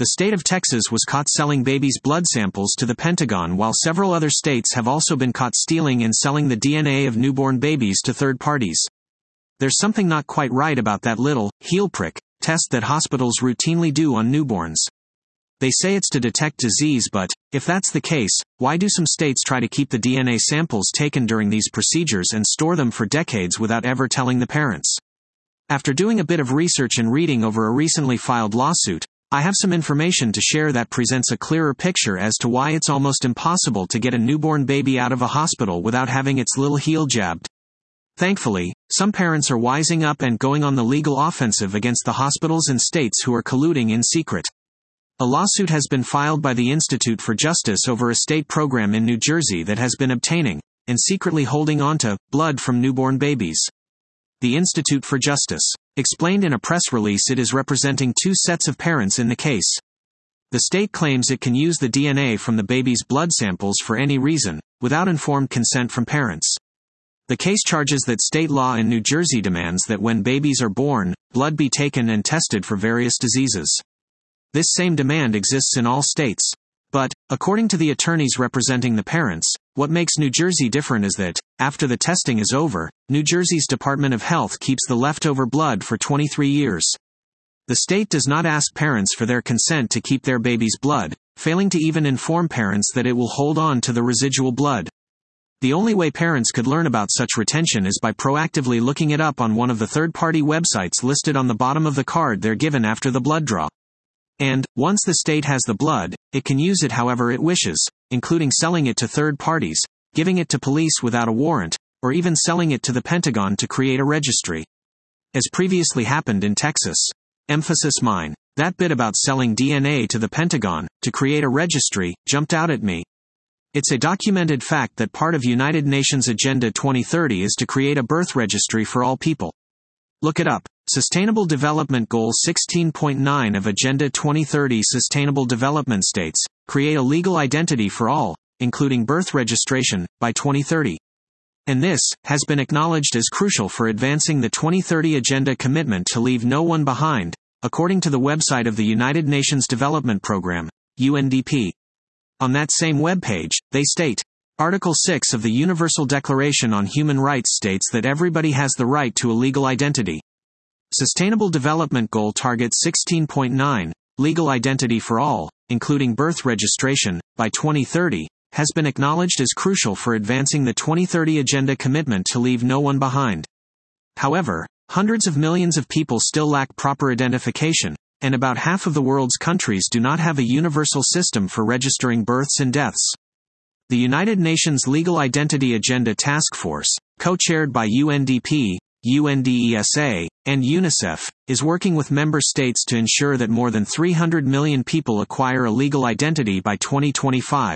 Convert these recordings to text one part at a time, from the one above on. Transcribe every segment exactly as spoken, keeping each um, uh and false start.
The state of Texas was caught selling babies' blood samples to the Pentagon, while several other states have also been caught stealing and selling the D N A of newborn babies to third parties. There's something not quite right about that little heel prick test that hospitals routinely do on newborns. They say it's to detect disease, but if that's the case, why do some states try to keep the D N A samples taken during these procedures and store them for decades without ever telling the parents? After doing a bit of research and reading over a recently filed lawsuit, I have some information to share that presents a clearer picture as to why it's almost impossible to get a newborn baby out of a hospital without having its little heel jabbed. Thankfully, some parents are wising up and going on the legal offensive against the hospitals and states who are colluding in secret. A lawsuit has been filed by the Institute for Justice over a state program in New Jersey that has been obtaining, and secretly holding onto, blood from newborn babies. The Institute for Justice explained in a press release it is representing two sets of parents in the case. The state claims it can use the D N A from the baby's blood samples for any reason, without informed consent from parents. The case charges that state law in New Jersey demands that when babies are born, blood be taken and tested for various diseases. This same demand exists in all states. But, according to the attorneys representing the parents, what makes New Jersey different is that, after the testing is over, New Jersey's Department of Health keeps the leftover blood for twenty-three years. The state does not ask parents for their consent to keep their baby's blood, failing to even inform parents that it will hold on to the residual blood. The only way parents could learn about such retention is by proactively looking it up on one of the third-party websites listed on the bottom of the card they're given after the blood draw. And, once the state has the blood, it can use it however it wishes, including selling it to third parties, giving it to police without a warrant, or even selling it to the Pentagon to create a registry. As previously happened in Texas. Emphasis mine. That bit about selling D N A to the Pentagon, to create a registry, jumped out at me. It's a documented fact that part of United Nations Agenda twenty thirty is to create a birth registry for all people. Look it up. Sustainable Development Goal sixteen point nine of Agenda twenty thirty Sustainable Development states, create a legal identity for all, including birth registration, by twenty thirty. And this has been acknowledged as crucial for advancing the twenty thirty Agenda commitment to leave no one behind, according to the website of the United Nations Development Programme, U N D P. On that same webpage, they state, Article six of the Universal Declaration on Human Rights states that everybody has the right to a legal identity. Sustainable Development Goal Target sixteen point nine, legal identity for all, including birth registration, by twenty thirty, has been acknowledged as crucial for advancing the twenty thirty Agenda commitment to leave no one behind. However, hundreds of millions of people still lack proper identification, and about half of the world's countries do not have a universal system for registering births and deaths. The United Nations Legal Identity Agenda Task Force, co-chaired by U N D P, U N D E S A, and UNICEF, is working with member states to ensure that more than three hundred million people acquire a legal identity by twenty twenty-five.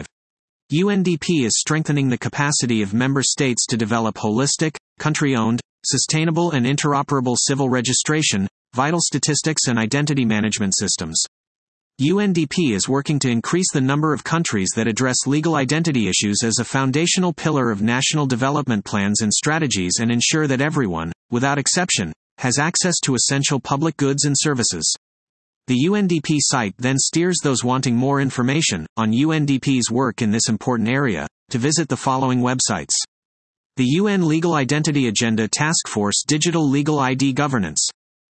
U N D P is strengthening the capacity of member states to develop holistic, country-owned, sustainable and interoperable civil registration, vital statistics and identity management systems. U N D P is working to increase the number of countries that address legal identity issues as a foundational pillar of national development plans and strategies and ensure that everyone, without exception, has access to essential public goods and services. The U N D P site then steers those wanting more information on U N D P's work in this important area to visit the following websites. The U N Legal Identity Agenda Task Force Digital Legal I D Governance.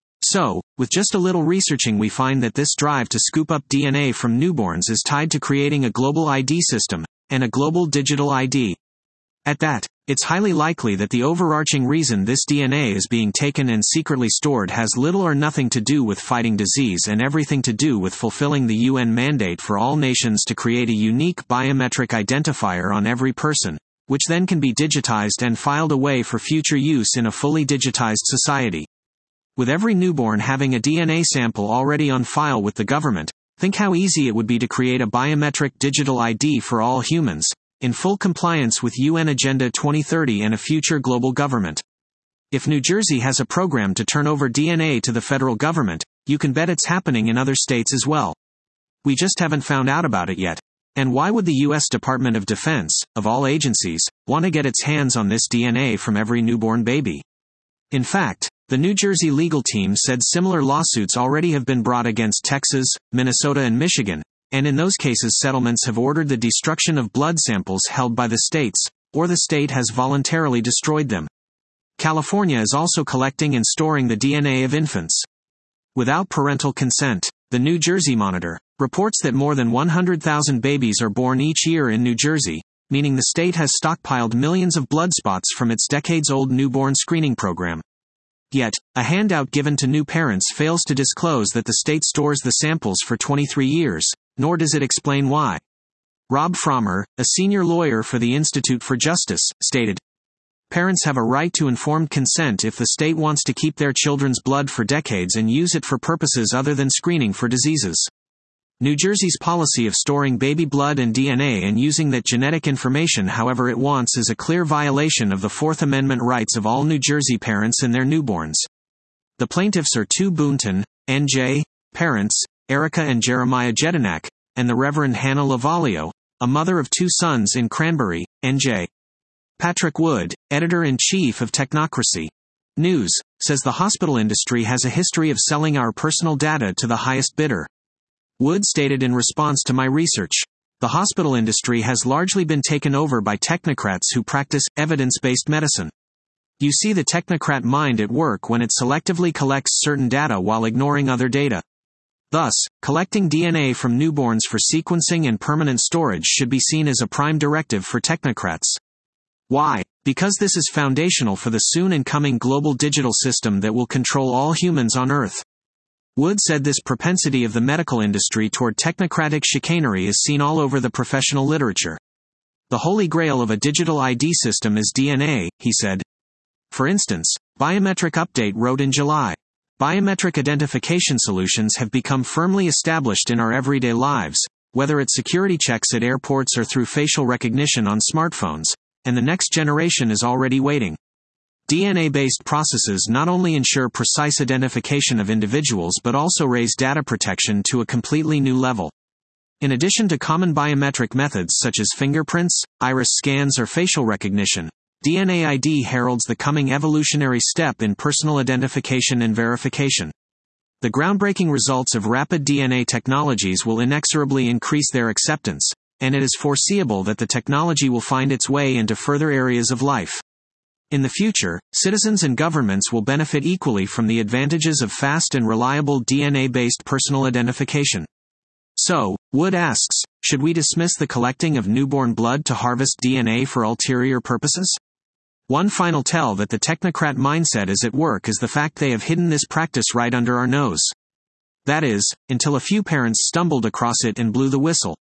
So, with just a little researching we find that this drive to scoop up D N A from newborns is tied to creating a global I D system, and a global digital I D. At that, it's highly likely that the overarching reason this D N A is being taken and secretly stored has little or nothing to do with fighting disease and everything to do with fulfilling the U N mandate for all nations to create a unique biometric identifier on every person, which then can be digitized and filed away for future use in a fully digitized society. With every newborn having a D N A sample already on file with the government, think how easy it would be to create a biometric digital I D for all humans, in full compliance with U N Agenda twenty thirty and a future global government. If New Jersey has a program to turn over D N A to the federal government, you can bet it's happening in other states as well. We just haven't found out about it yet. And why would the U S Department of Defense, of all agencies, want to get its hands on this D N A from every newborn baby? In fact, The New Jersey legal team said similar lawsuits already have been brought against Texas, Minnesota and Michigan, and in those cases settlements have ordered the destruction of blood samples held by the states, or the state has voluntarily destroyed them. California is also collecting and storing the D N A of infants without parental consent. The New Jersey Monitor reports that more than one hundred thousand babies are born each year in New Jersey, meaning the state has stockpiled millions of blood spots from its decades-old newborn screening program. Yet, a handout given to new parents fails to disclose that the state stores the samples for twenty-three years, nor does it explain why. Rob Frommer, a senior lawyer for the Institute for Justice, stated, "Parents have a right to informed consent if the state wants to keep their children's blood for decades and use it for purposes other than screening for diseases. New Jersey's policy of storing baby blood and D N A and using that genetic information however it wants is a clear violation of the Fourth Amendment rights of all New Jersey parents and their newborns." The plaintiffs are two Boonton, N J, parents, Erica and Jeremiah Jedinak, and the Reverend Hannah Lavalio, a mother of two sons in Cranberry, N J. Patrick Wood, editor-in-chief of Technocracy News, says the hospital industry has a history of selling our personal data to the highest bidder. Wood stated in response to my research, "The hospital industry has largely been taken over by technocrats who practice evidence-based medicine. You see the technocrat mind at work when it selectively collects certain data while ignoring other data. Thus, collecting D N A from newborns for sequencing and permanent storage should be seen as a prime directive for technocrats. Why? Because this is foundational for the soon and coming global digital system that will control all humans on Earth." Wood said this propensity of the medical industry toward technocratic chicanery is seen all over the professional literature. "The holy grail of a digital I D system is D N A," he said. For instance, Biometric Update wrote in July, "Biometric identification solutions have become firmly established in our everyday lives, whether it's security checks at airports or through facial recognition on smartphones, and the next generation is already waiting." D N A-based processes not only ensure precise identification of individuals but also raise data protection to a completely new level. In addition to common biometric methods such as fingerprints, iris scans or facial recognition, D N A I D heralds the coming evolutionary step in personal identification and verification. The groundbreaking results of rapid D N A technologies will inexorably increase their acceptance, and it is foreseeable that the technology will find its way into further areas of life. In the future, citizens and governments will benefit equally from the advantages of fast and reliable D N A-based personal identification. So, Wood asks, should we dismiss the collecting of newborn blood to harvest D N A for ulterior purposes? One final tell that the technocrat mindset is at work is the fact they have hidden this practice right under our nose. That is, until a few parents stumbled across it and blew the whistle.